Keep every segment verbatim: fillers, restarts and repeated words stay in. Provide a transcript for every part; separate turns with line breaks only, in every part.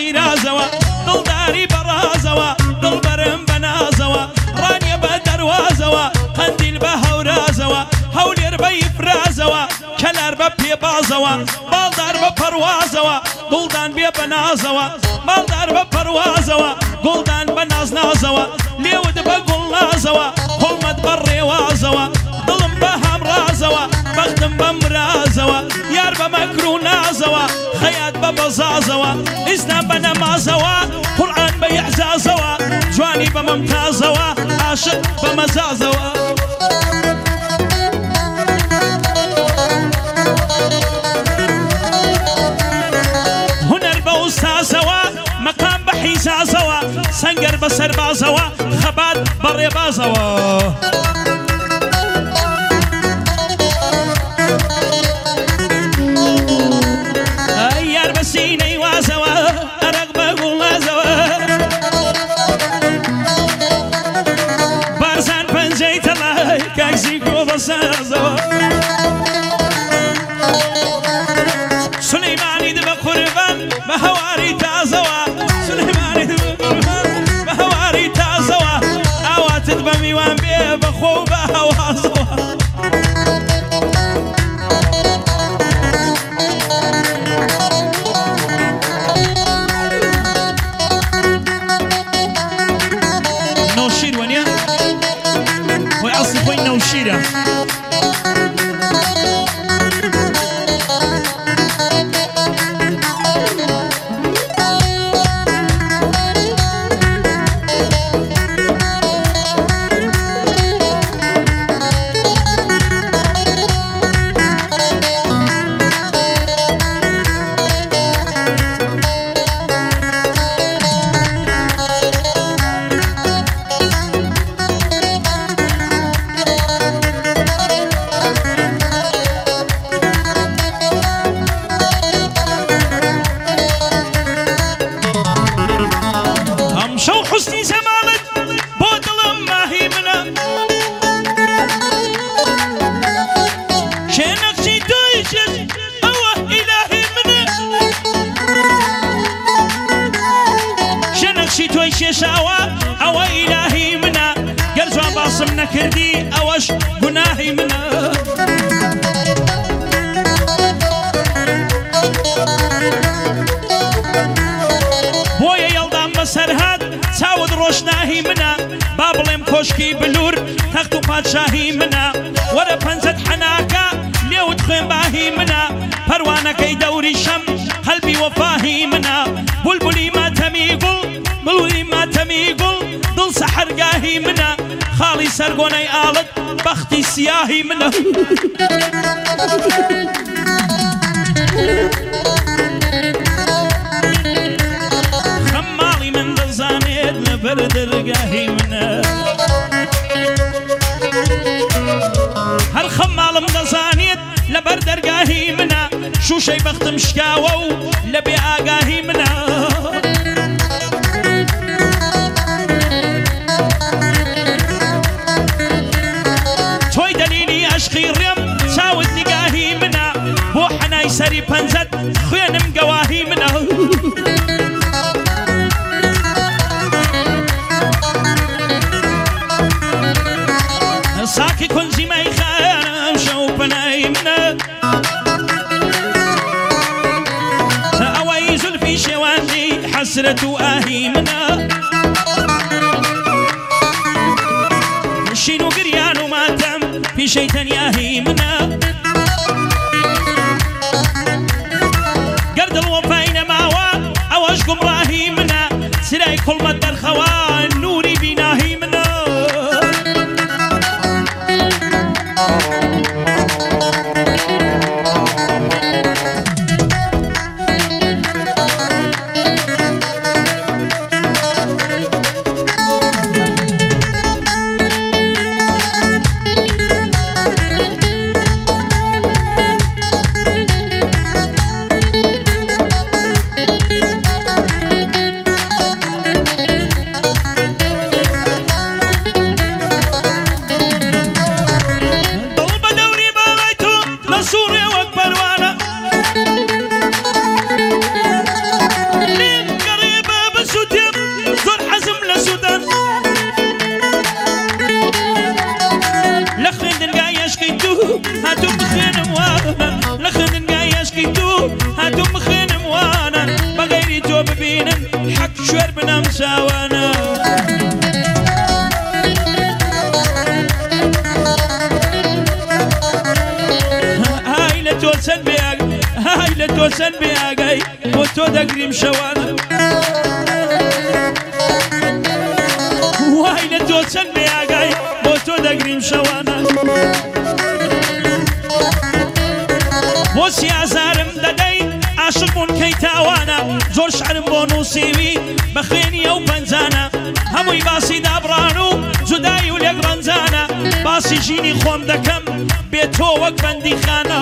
شیرازەوە دڵداری بەڕازەوە دڵبەرم بەنازەوە ڕانیە بە دەروازەوە قەندیل بە هەورازەوە هەولێر بە ئیفرازەوە کەلار بە پێبازەوە باڵدار بە پەروازەوە گوڵدان بێ بە نازەوە باڵدار بە پەروازەوە گوڵدان بە نازنازەوە لێود بە گوڵ نازەوە هۆڵمەت بە ڕێوازەوە دڵم بە هەمڕازەوە بەختم بە مرازەوە یار بە مەکر و نازەوە خەیات بە بەزازەوە ئیسلام بە نەمازەوە قورئان بە ئیعزازەوە جوانی بە مەمتازەوە عاشق بە مەزازەوە هونەر بە ئوستازەوە مەقام بە حیزازەوە سەنگەر بە سەربازەوە خەبات بە ڕێبازەوە یار بە سینەی وازەوە ئەرەق بە گوڵازەوە بارزان پەنجەی تەڵای کاکزی کۆ بە سازەوە سولەیمانی دبە قوربان بە هەواری تازەوە سولەیمانی دبە قوربان بە هەواری تازەوە ئاواتت بە میوان بێ بەخۆ و بە هەوازەوە نەوشیر وەنیە خۆی ئەسڵی خۆی نەوشیرە حسنی زەماڵت بۆ دڵم ماهی منە شێنەقشی تۆی شت ئەوە ئیلاهی منە شێنەقشی تۆی کێشاوە ئەوە ئیلاهی منە گەر جوان باسم نەکردی ئەوەش گوناهی منە بۆیە یەڵدام بەسەرهات چاوت ڕۆشناهی منە با بڵێم کۆشکی بلور تەخت و پادشاهی منە وەرە پەنجەت حەناکە لێوت خوێن باهی منە پەروانەکەی دەوری شەم قەلبی وەفاهی منە بولبولی ماتەمی گوڵ بڵوری ماتەمی گوڵ دڵ سەحەرگاهی منە خاڵی سەرگۆنەی ئاڵت بەختی سیاهی منە خەماڵی من دەزانێت لەبەر دەرگاهی منە هەر خەماڵم دەزانێت لەبەر دەرگاهی منە شوشەی بەختم شکاوە و لە بێ ئاگاهی منە تۆی دەلیلی عەشقی ڕێم چاوت نیگاهی منە بۆ حەنای سەری پەنجەت خوێنم گەواهی منە ساکی کنجی مەیخانەم شەو پەنای منە ئەوەی زولفی شێواندی حەسرەت و ئاهی منە شین و گریان و ماتەم پیشەی تەنیاهی منە گەر دڵ وەفای نەماوە ئەوەش گومڕاهی منە سرای کوڵمەت دەرخەوە نووری بیناهی منە تو چەند بێئاگای بۆ تۆ دەگریم شەوانە وای لە تۆ چەند بێئاگای بۆ تۆ دەگریم شەوانە بۆ سیازارم دەدەی عاشق بوون کەی تاوانە زۆر شعرم بۆ نووسیوی بە خوێنی ئەو پەنجانە هەمووی باسی دابڕان و جودایی و لێک ڕەنجانە باسی ژینی خۆم دەکەم بێ تۆ وەک بەندی خانە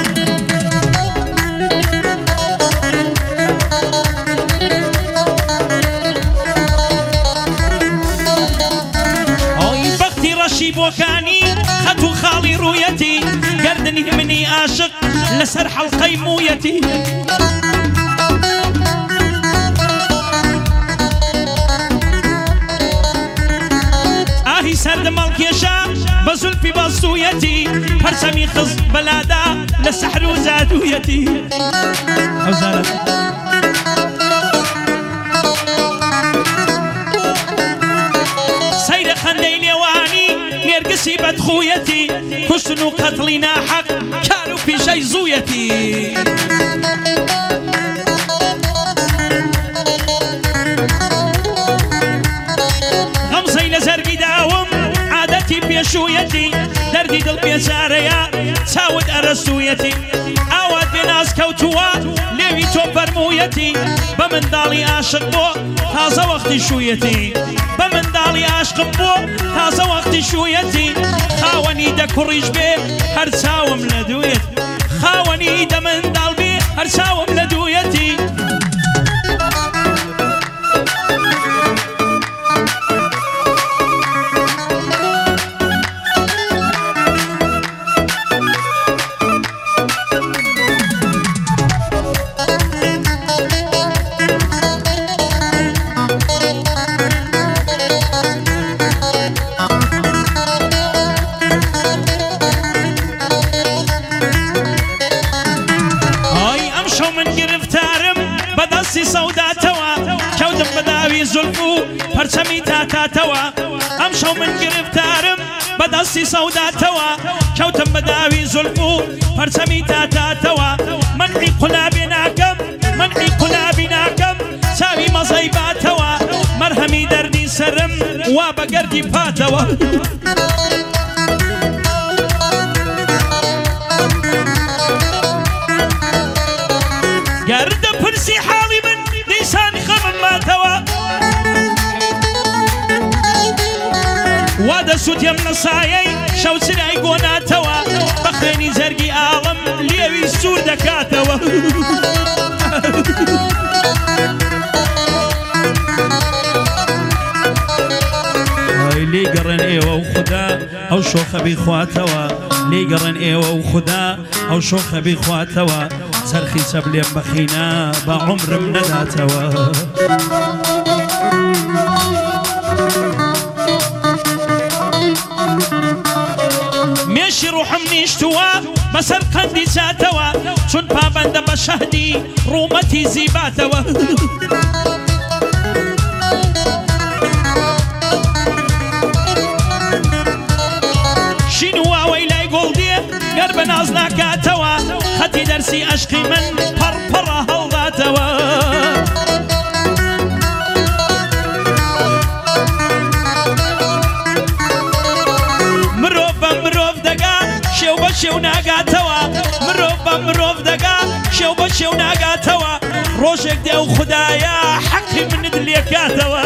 ئەوی بەختی ڕەشی بۆکانی خەت و خاڵی ڕوویەتی گەردنی منی عاشق لەسەر حەڵقەی موویەتی ئاهی سەردەمەڵ کێشا بە زولفی بەستوویەتی پەرچەمی خز بەلادا لە سەحر و جادوویەتی سەیرە خەندەی نێوانی نێرگسی بەدخوویەتی کوشتن و قەتڵی ناحەق کار و پیشەی زوویەتی غەمزەی لە زەرگی داوم عادەتی پێشوویەتی دەردی دڵ پێچارەیە چاوت ئەرەستوویەتی ئاوات بێ ناز کەوتووە لێوی تۆ فەرموویەتی بە منداڵی عاشق بۆ تازە وەختی شوویەتی بە منداڵی عاشقم بۆ تازە وەختی شوویەتی خاوەنی دە کوڕیش بێ هەر چاوم لە دوویەت خاوەنی دە منداڵ بێ هەر چاوم لە دوویەتی پەرچەمی تاتاتەوە ئەم شەو من گرفتارم بەدەستی سەوداتەوە کەوتم بە داوی زولف و پەرچەمی تاتاتەوە منعی قولابی ناکەم منعی قولابی ناکەم چاوی مەزەی باتەوە مەرهەمی دەردی سرم وا بە گەردی پاتەوە گەردە پرسی حاڵی من دیسانی خەمم ماتەوە وا دەسووتێم لە سایەی شەو چرای گۆناتەوە بە خوێنی جەرگی ئاڵم لێوی سوور دەکاتەوە لێ گەڕێن ئێوە و خوددا ئەو شۆخە بیخواتەوە لێ گەڕێن ئێوە و خوددا ئەو شۆخە بیخواتەوە چەرخی چەب لێم بەخینە بە عومرم نەداتەوە مێشی ڕوحم نیشتووە بەسەر قەندی چاتەوە چون پابەندە بە شەهدی ڕوومەتی زیباتەوە شین و واوەی لای گۆڵدێ گەر بە ناز ناکاتەوە خەتی دەرسی عەشقی من پەڕپەڕە هەڵداتەوە مرۆڤ بە مرۆڤ دەگا شێو بە شێو ناگاتەوە مرۆڤ بە مرۆڤ دەگا شێو بە شێو ناگاتەوە ڕۆژێک دێ و خودایە حەقی منت لێکاتەوە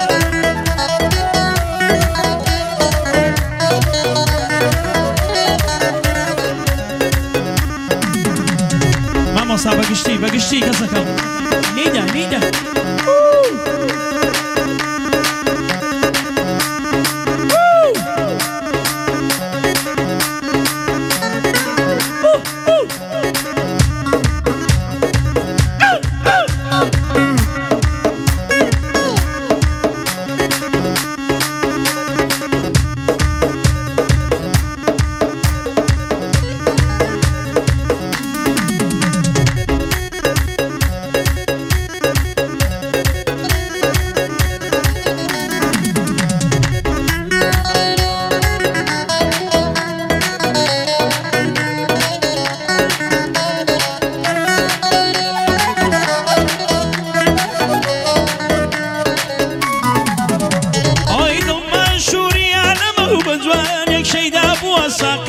مامۆستا بەگشتی بەگشتی کەسەکەم نیدا نیدا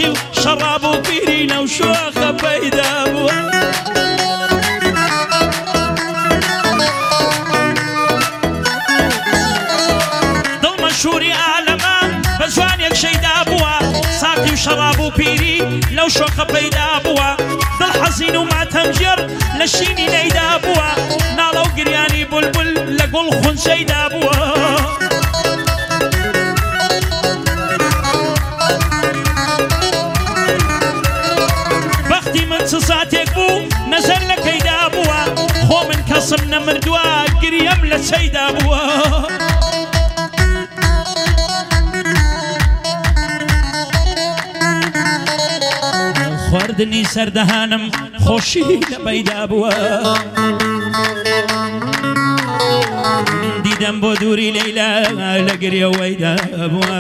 ساقي وشراب وبيري لو شوخة بيدا بوا ضل مشهوري عالما بزوانيك شيدا بوا ساقي وشراب وبيري لو شوخة بيدا بوا ضل حزين وما تمجر لشيني ليدا بوا نالو قرياني بلبل لقول خن شيدا بوا ساتێک بوو نەزەر لە کەیدا بووە خۆ من کەسم نەمردووە گریەم لە چەیدا بووە خواردنی سەردەهانم خۆشی لە بەیدا بووە دیدەم بۆ دووری لەیلا لە گریەوەیدا بووە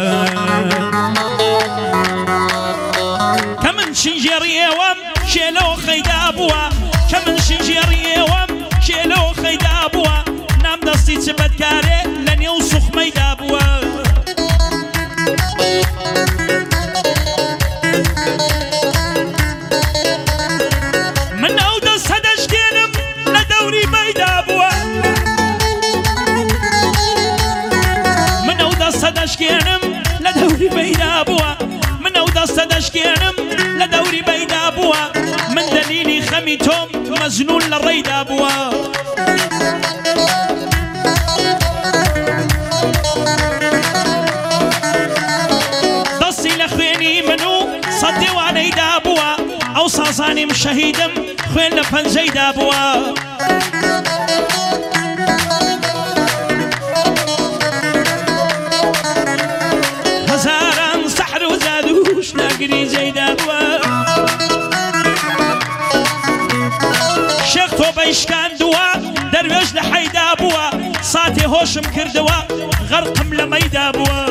کە من شینژێڕیەوەم شێلەوە خەیدا بووە کە من شینژێڕیەوەم شێلەوە خەیدا بووە نام دەستی چ بەدکارێ لە نێو سوخمەیدا بووە من ئەو دەستە دەشکێنم لە دەوری بەیدا بووە من ئەو دەستە دەشکێنم لە دەوری بەیدا بووە من ئەو دەستە دەشکێنم لە دەوری بەیدا بووە من دەلیلی خەمی تۆم مەزنون لە ڕێیدا بووە دەستی لە خوێنی من و سەد دێوانەیدا بووە ئەو سازانیم شەهیدم خوێن لە پەنجەیدا بووە هەزاران سەحر و زادوش ناگری جەیدا بووە شێخ تۆ بەیشکاندووە دەروێش لە حەیدا بووە ساتێ هۆشم کردووە غەرقم لە مەیدا بووە